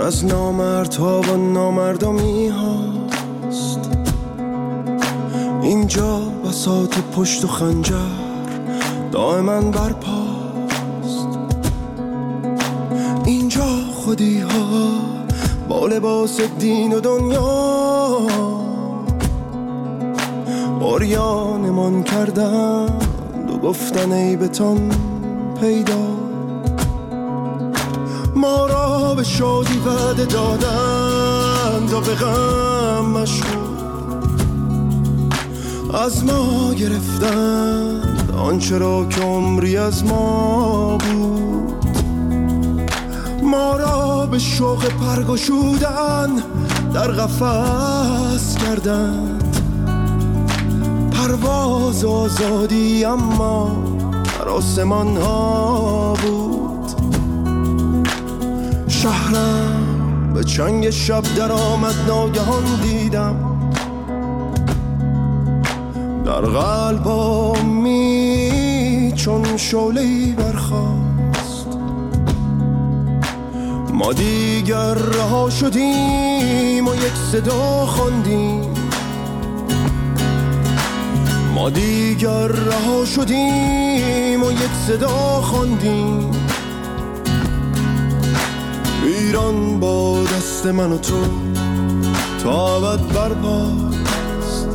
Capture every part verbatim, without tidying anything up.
از نامردها و نامردمی هاست. اینجا بساط پشت و خنجر دائما برپاست. اینجا خودی ها با لباس دین و دنیا عریانمان کردند و گفتن عیبتان پیدا. ما را به شادی وعده دادند و به غم مشغول از ما گرفتند آنچه را که عمری از ما بود. ما را به شوق پرگشودن در قفس کردند، پرواز آزادی اما در آسمان ها بود. شهرم به چنگ شب در آمد، ناگهان دیدم در قلبامی چون شعله‌ای برخاست. ما دیگر رها شدیم و یک صدا خواندیم. ما دیگر رها شدیم و یک صدا خواندیم. ایران با دست من و تو تا ابد برپاست.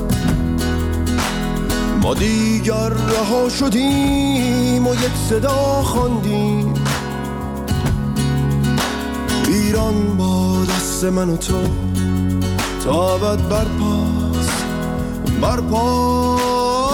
ما دیگر رها شدیم و یک صدا خواندیم. ایران با دست من و تو تا ابد برپاست، برپاست.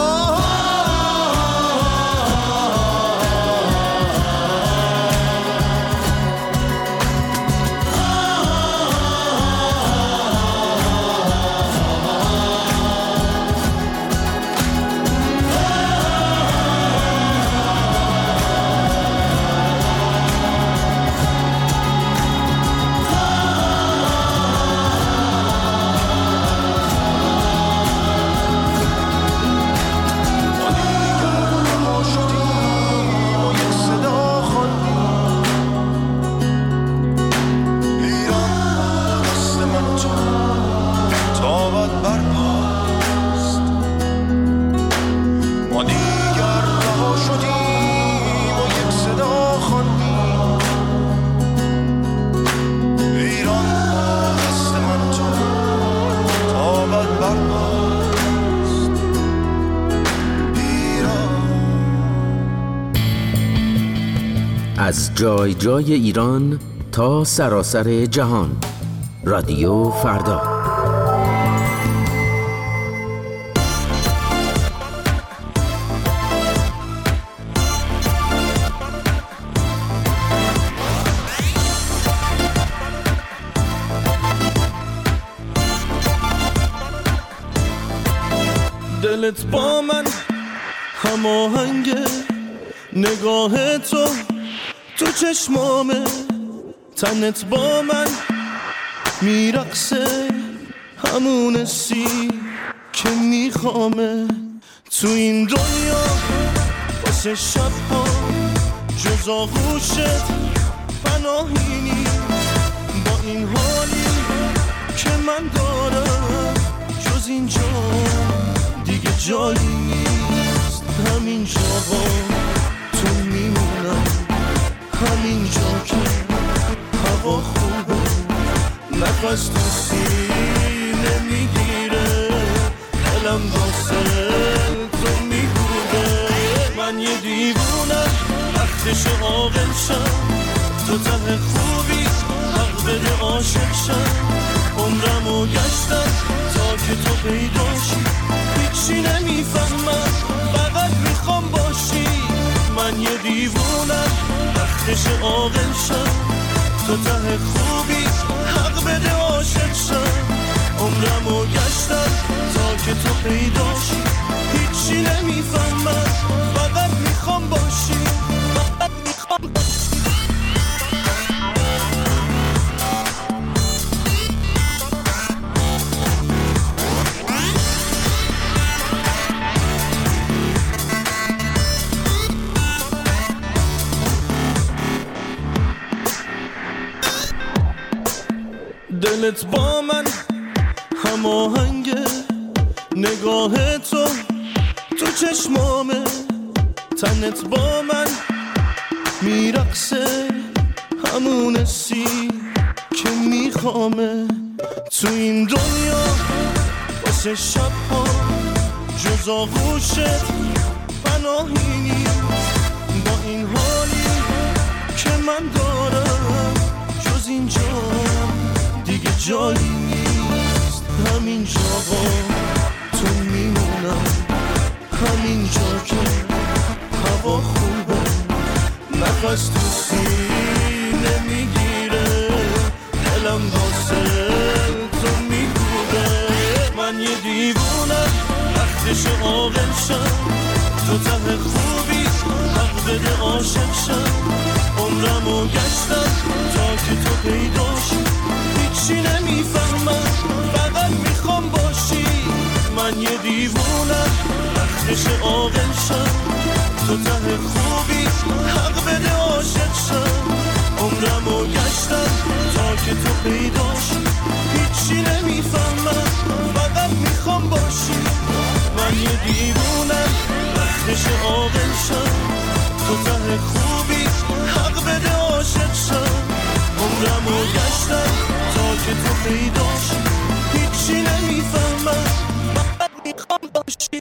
از جای جای ایران تا سراسر جهان، رادیو فردا. دلت با من هماهنگه، نگاه تو تو چشمامه، تنت با من میرقصه، همون سی که میخوامه. تو این دنیا واسه شبها جز آغوشت پناهی نیست. با این حالی که من دارم جز اینجا دیگه جایی نیست. همین جاها تو میمونم، همین جا که هوا خوبه، نفس تو سینه میگیره، دلم واسه تو میگوده. من یه دیوونم وقتش عاقل شم، تو ته خوبی حق بده عاشق شم. عمرمو گشتم تا که تو پیداشی، هیچی نمیفهمم فقط میخوام باشی. من یه دیوونم وقتش عاقل شم، تو ته خوبی حق بده عاشق شم. عمرمو گشتم تا که تو پیداشی، هیچی نمیفهمم فقط میخوام باشی، فقط میخوام باشی. دلت با من هماهنگه، نگاه تو تو چشمامه، تنت با من میرقصه، همون سی که میخوامه. تو این دنیا واسه شب ها جز آغوشت پناهی نیست، با این حالی که من دارم جز اینجا دیگه جایی نیست. همینجا با تو میمونم، همینجا که هوا خوبه، نفس تو سینه میگیره، دلم واسه تو میگوده. من یه دیوونم وقتش عاقل شم، تو ته خوبی حق بده عاشق شم. عمرمو گشتم تا که تو پیداشی، هیچی نمیفهمم فقط میخوام باشی. من یه دیوونم وقتش عاقل شم، تو ته خوبی حق بده عاشق شم. عمرمو گشتم تا که تو پیداشی، هیچی نمیفهمم فقط میخوام باشی. من یه دیوونم وقتش عاقل شم، تو ته خوبی حق بده عاشق شم. عمرمو گشتم تا که تو پیداشی، هیچی نمیفهمم فقط میخوام باشی.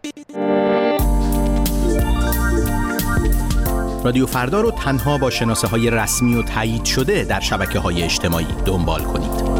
رادیو فردا رو تنها با شناسه های رسمی و تایید شده در شبکه های اجتماعی دنبال کنید.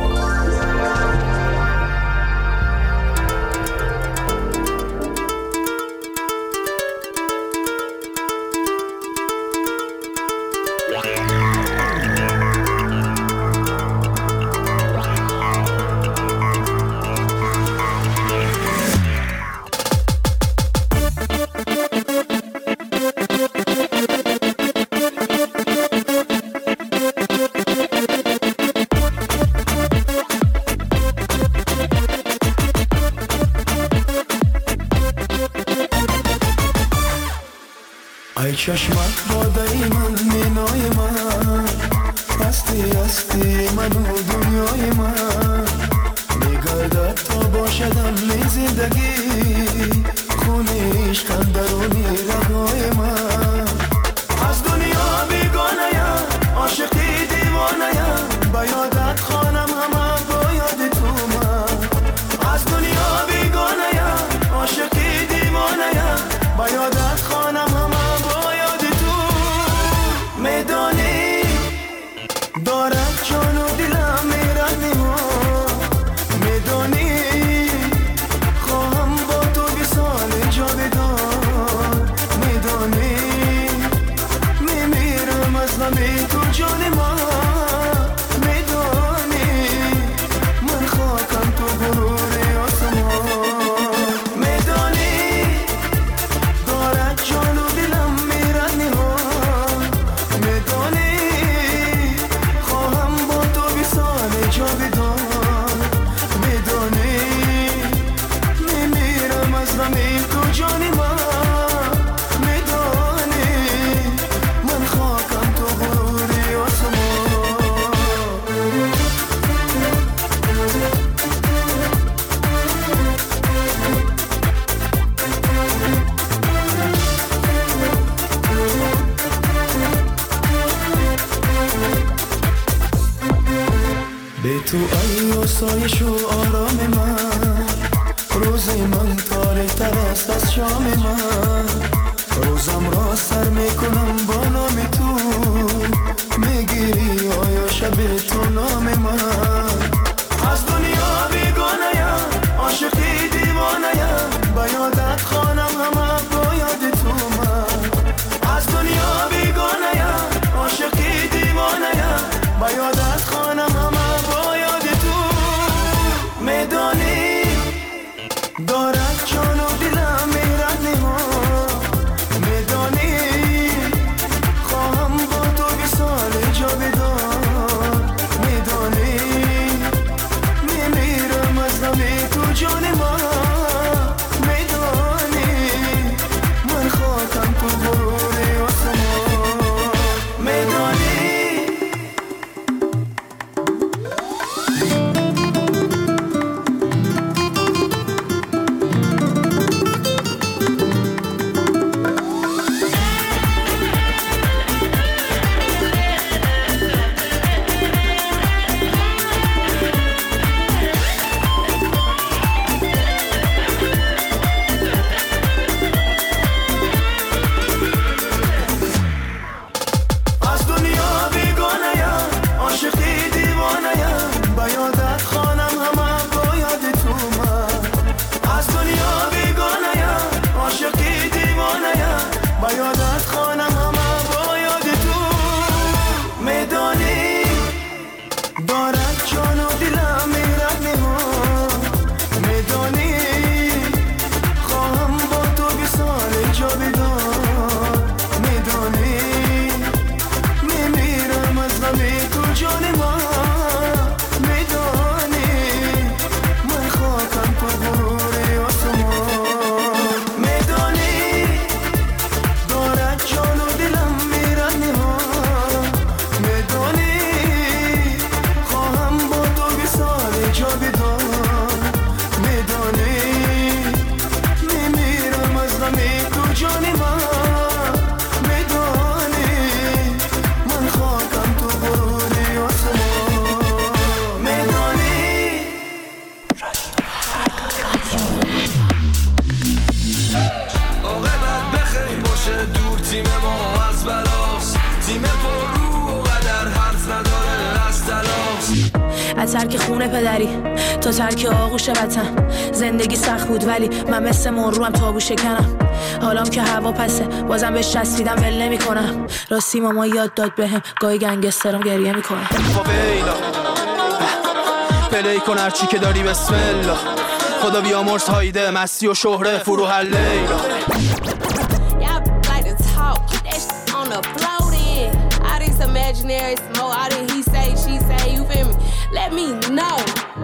ای چشمت بادای من، مینای من، هستی هستی من و دنیای من. میگردد تا باشدم می زندگی، خونی عشق اندرونی رگای من. از دنیا بیگانه‌ام، عاشقی دیوانه‌ام، با یادت خوانم همه با یاد تو من. از دنیا بیگانه‌ام، عاشقی دیوانه‌ام، با یادت خوانم همه با یاد تو. میدانی دارد جان و دلم میرنی ما، میدانی خواهم با تو بی سال جاودان. میدانی میمیرم از غم تو جان ما، میدانی من خاکم تو غرور آسمان. میدانی دارد جان و دلم میرنی ها، میدانی خواهم با تو بی سال جاودان. میدانی میمیرم از غم تو جان ما، میدانی من خاکم تو غرور آسمان. به تو ای آسایش و آرام من، روز من تاریک تر است از شام من. روزم را سر میکنم با نام تو، میگیری آیا شب تو نام من. از دنیا بیگانه‌ام، عاشقی دیوانه‌ام، با یادت خوانم همه با یاد تو من. از دنیا بیگانه‌ام، عاشقی دیوانه‌ام، با یادت خوانم همه با یاد تو. میدانی دارد جان و دلم میرنی ما، میدانی خواهم با تو بی سال جاودان. میدانی تیم ما از بلاست، تیم پر رو و در حرف نداره از تلاست. از ترک خونه پدری تا ترک آغوش وطن، زندگی سخت بود ولی من مثل مرو هم تابو شکنم. حالام که هوا پسه بازم بهش چسبیدم ول نمی کنم. راستی ماما یاد داد بهم گاهی گنگسترم گریه میکنه. فاویلا پلی کن هرچی که داری بسم الله. خدا بیامرز هایده مستی و شهره فرو هر لیلا. Imaginary smoke, all that he say, she say, you feel me? Let me know.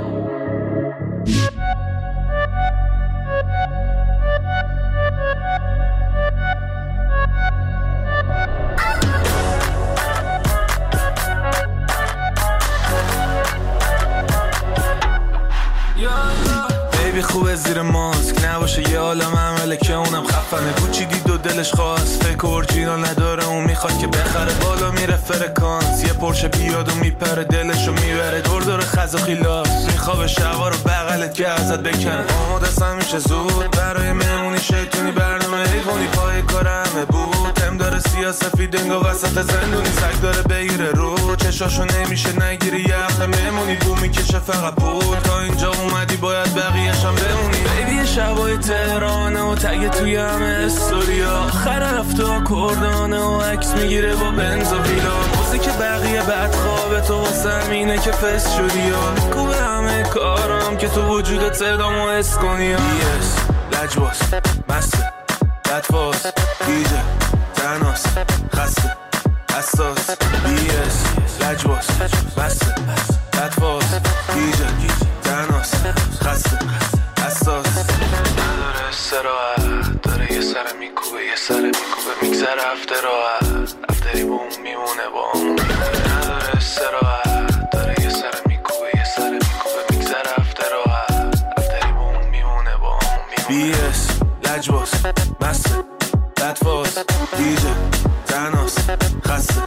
بیبی خوبه زیر ماسک نباشه یه عالم عمله که اونم خفنه. کوچی دید و دلش خواست فیک اورجینال نداره اون میخواد که بخره. بالا میره فرکانس یه پرشه بیاد و میپره دلشو میبره دور دور خز و خیلاس. میخوابه شبا رو بغلت که ازت بکنه. آماده سم میشه زود برای مهمونی شیطونی برنامه ایفونی پای کار همه بود. هم داره سیاسفید دنگا وسط زندونی سگ داره بگیره رو چشاشو نمیشه نگیری یه هفته مهمونی بو میکشه فقط بود. تا اینجا اومدی باید بقیه‌شم بمونی. بیبی شبای تهرانه و تگ توی همه استوریا. آخر هفته کردانه و عکس میگیره با بنز و ویلا. موزیک بقیه بد خوابه تو واسه همینه که فست شدی یا کوبه همه کارم که تو وجودت صدامو حس کنی یا بیس لجباس مسته بدفاز دیجه تناس خسته حساس بیس لجباس مسته بدفاز دیجه تناس خسته حساس. نداره استراحت داره یه سر میکوبه یه سر میکوبه میگذره هفته راحت هفتری با اون میمونه با اون میمونه. نداره استراحت داره یه سر میکوبه یه سر میکوبه میگذره هفته راحت هفتری با اون میمونه با اون میمونه. بیس لجباس مسته بدفاز دیجه تناس خسته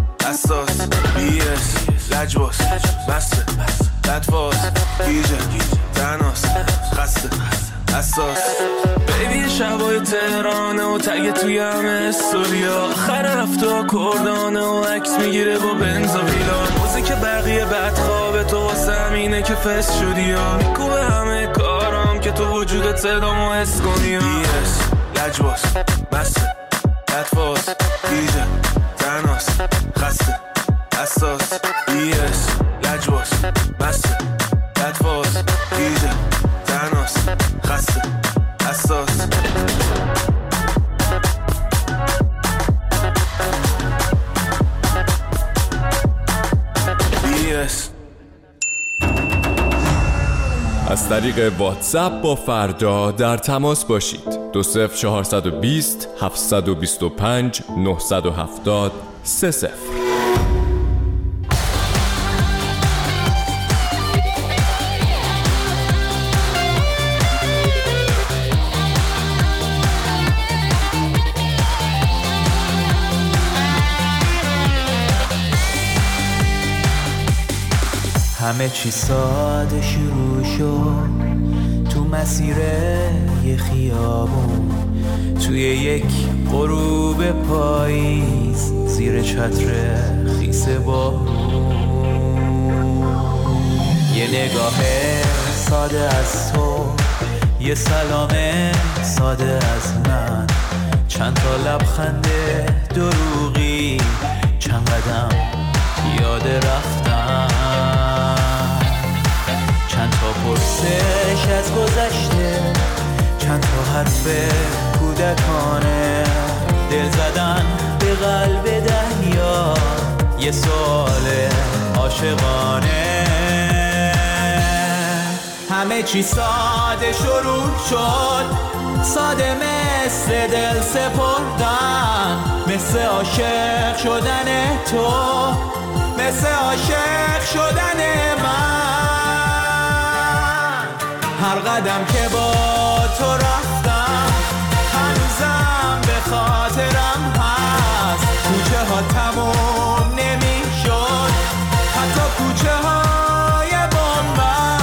حساس. بیس لجباس مسته بدفاز دیجه تناس خسته حساس. بیبی شبای تهرانه و تگ توی همه استوریا. آخر هفته کردانه و عکس میگیره با بنز و ویلا. موزیک بقیه بد خوابه تو واسه همینه که فست شدی یا میکوبه همه کارم که تو وجودت صدامو حس کنی یا بیس لجباس مسته بدفاز دیجه تناس خسته حساس. بیس لجباس مسته بدفاز دیجه تناس خسته حساس. بیس از طریق واتساپ با فردا در تماس باشید. دو صفر چهارصد و بیست هفتصد و بیست و پنج نهصد و هفتاد سه صفر. همه چی ساده شروع شد تو مسیر یه خیابون توی یک غروب پاییز زیر چتر خیس بارون. یه نگاه ساده از تو یه سلام ساده از من چند تا لبخند دروغی چند قدم یاد رفتم چند تا پرسش از گذشته چند تا حرف کودکانه دل زدن به قلب دریا یه سوال عاشقانه. همه چی ساده شروع شد ساده مثل دل سپردن مثل عاشق شدن تو مثل عاشق شدن من. هر قدم که با تو رفتم هنوزم به خاطرم هست کوچه ها تموم نمی شد حتی کوچه های بنبست.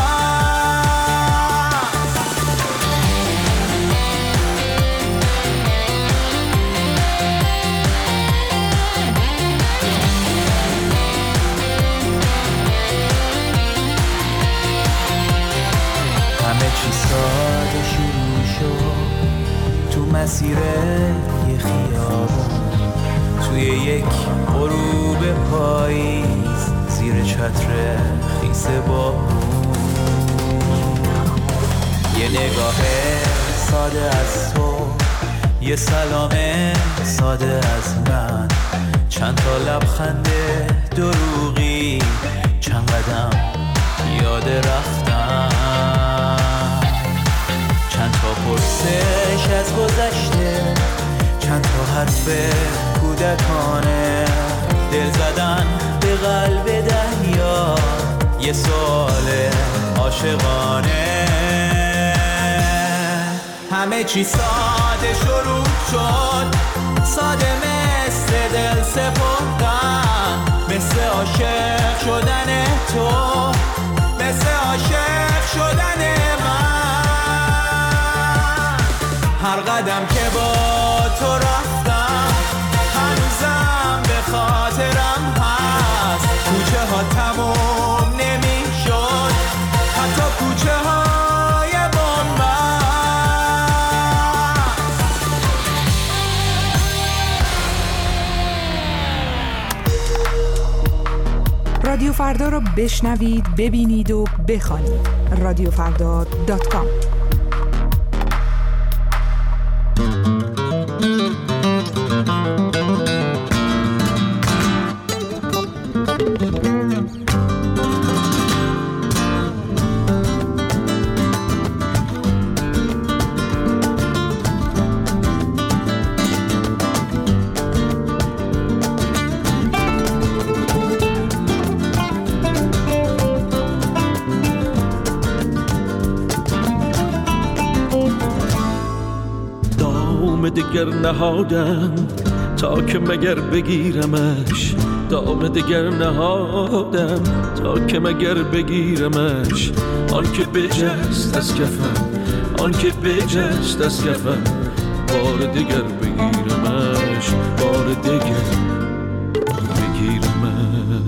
مسیر یه خیابون توی یک غروب پاییز زیر چتر خیس بارون. یه نگاه ساده از تو، یه سلام ساده از من، چند تا لبخند دروغی، چند قدم یاد رفتم، چند تا پرسش از گذشته، چند تا حرف کودکانه، دل زدن به قلب دریا، یه سوال عاشقانه. همه چی ساده شروع شد، ساده مثل دل سپردن، مثل عاشق شدن تو، مثل عاشق شدن من. هر قدم که با تو رفتم هنوزم به خاطرم هست، کوچه ها تموم نمی شد، حتی کوچه های بامبست. رادیو فردا رو بشنوید، ببینید و بخوانید. رادیو فردا دات کام. دگر نهادم تا که مگر بگیرمش، دام دگر نهادم تا که مگر بگیرمش. آن که بجست از کفم، آن که بجست از کفم، بار دگر بگیرمش، بار دگر بگیرمش.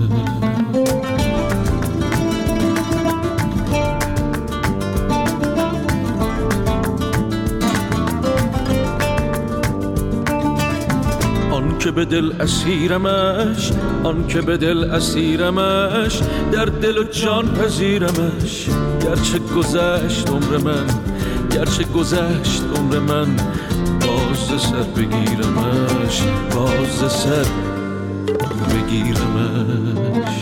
که به دل اسیرمش، آن که به دل اسیرمش، در دل و جان پذیرمش. گرچه گذشت عمر من، گرچه گذشت عمر من، باز سر بگیرمش، باز سر بگیرمش.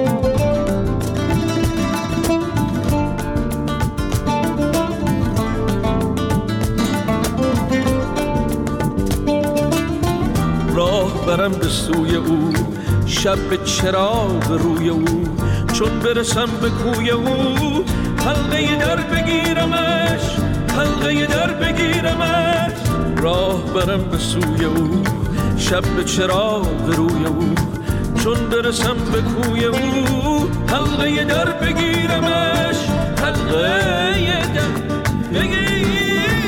راه برم به سوی او، شب به چراغ روی او، چون برسم به کوی او، حلقه در بگیرمش، حلقه در بگیرمش. راه برم به سوی او، شب به چراغ روی او، چون برسم به کوی او، حلقه در بگیرمش، حلقه در بگیرمش.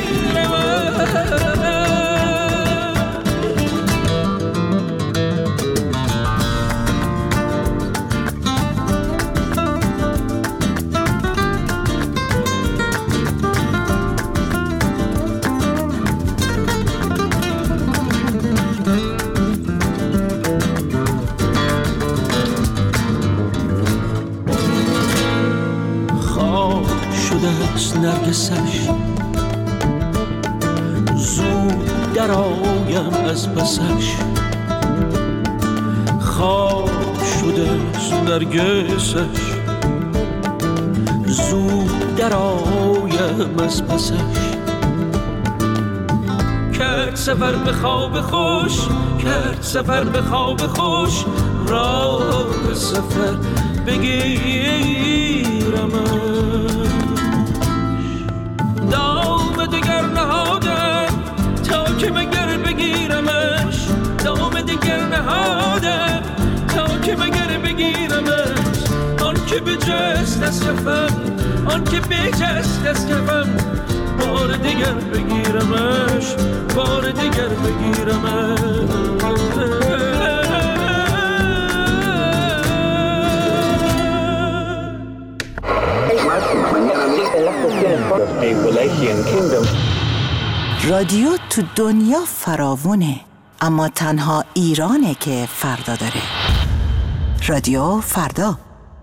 نرگسش زود در آیم از پسش، خواب شده نرگسش زود در آیم از پسش. کرد سفر به خواب خوش، کرد سفر به خواب خوش، راه سفر بگیرم. دام دگر نهادم تا که مگر بگیرمش، دام دگر نهادم تا که مگر بگیرمش. آن که بجست از کفم، آن که بجست از کفم، بار دگر بگیرمش، بار دگر بگیرمش. رادیو تو دنیا فراوونه، اما تنها ایرانه که فردا داره. رادیو فردا.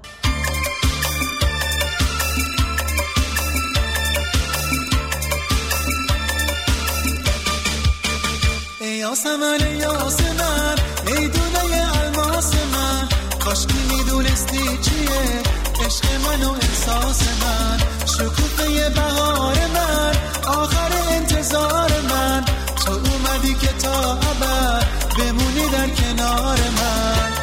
ای یاسمن ای یاسمن ای دونه الماس من، کاش که میدونستی چیه عشق من و احساس من، شکوفه بهار من، آخر انتظار من، تو اومدی که تا ابد بمونی در کنار من.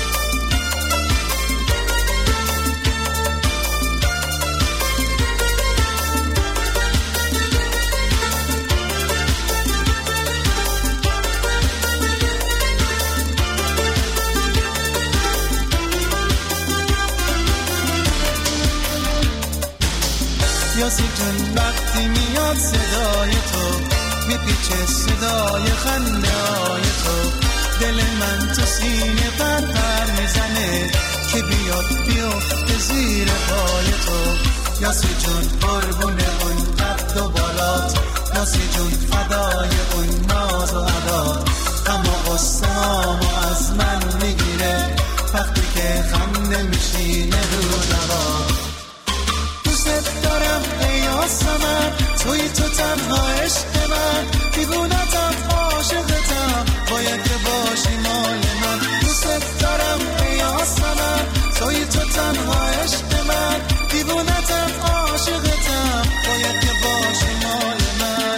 یاسی جون وقتی میاد صدای تو، میپیچه صدای خنده های تو، دل من تو سینه پر پر میزنه که بیاد بیفته زیر پای تو. یاسی جون قربونه اون قد و بالات، یاسی جون فدای اون ناز و عدا، اما قصه‌هامو از من میگیره وقتی که خنده میشینه رو لبا. دوست دارم ای یاسمن، توی تو تنها عشق من، دیوونتم عاشقتم، باید که باشی مال من. دوست دارم ای یاسمن، توی تو تنها عشق من، دیوونتم عاشقتم، باید که باشی مال من.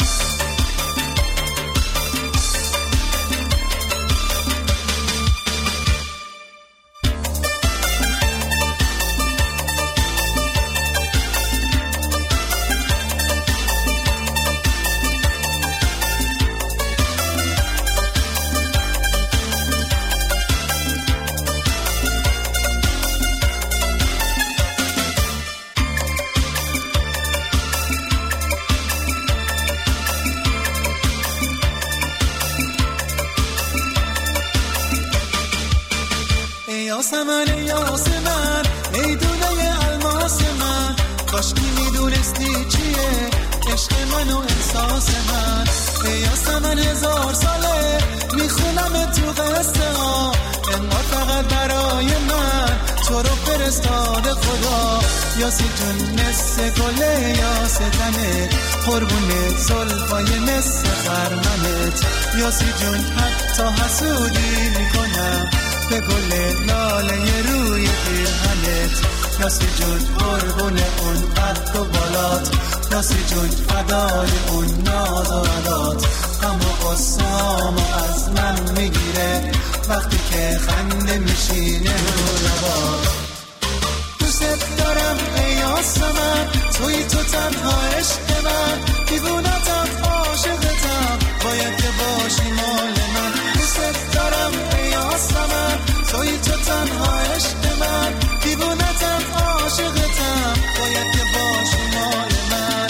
یاسمن ای یاسمن ای دونه الماس من، کاش که میدونستی چیه عشق من و احساس من. ای یاسمن هزار ساله میخونم تو قصه ها، انقدر فقط برای من تو رو فرستاده خدا. یاسی جون مثل گله یاستنه، قربون زلفای مثل خرمنت، یاسی جون حتی حسودی میکنم به گل لاله روی پیرهنت. یاسی جون قربون اون قد و بالات، یاسی جون فدای اون ناز و عدات، اما قصه‌هامو از من میگیره وقتی که خنده میشینه رو لبات. دوست دارم ای یاسمن، توی تو تنها عشق من، دیوونتم عاشقتم، باید که باشی مال من. دوست دارم ای یاسمن، توی تو تنها عشق من، دیوونتم عاشقتم، باید که باشی مال من.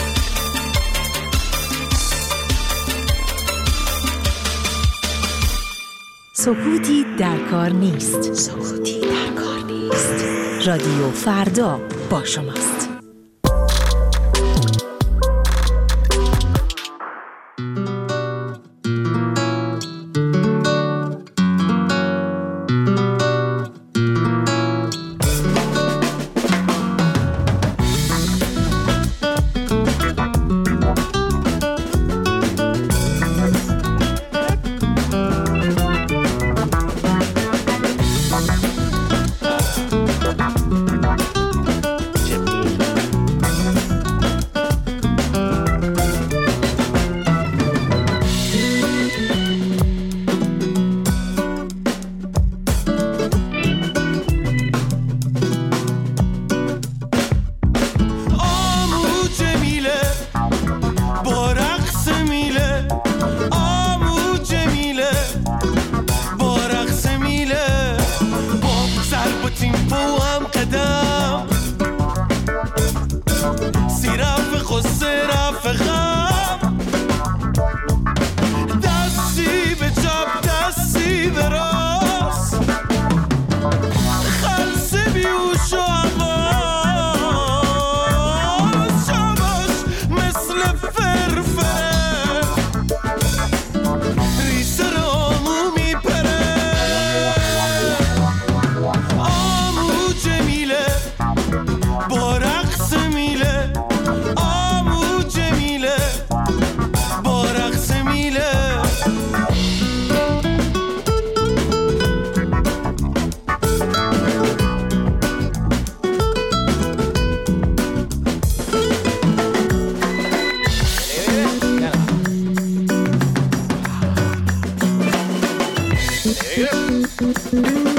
سکوتی در کار نیست. سکوتی در کار نیست. رادیو فردا با شماست. Hey.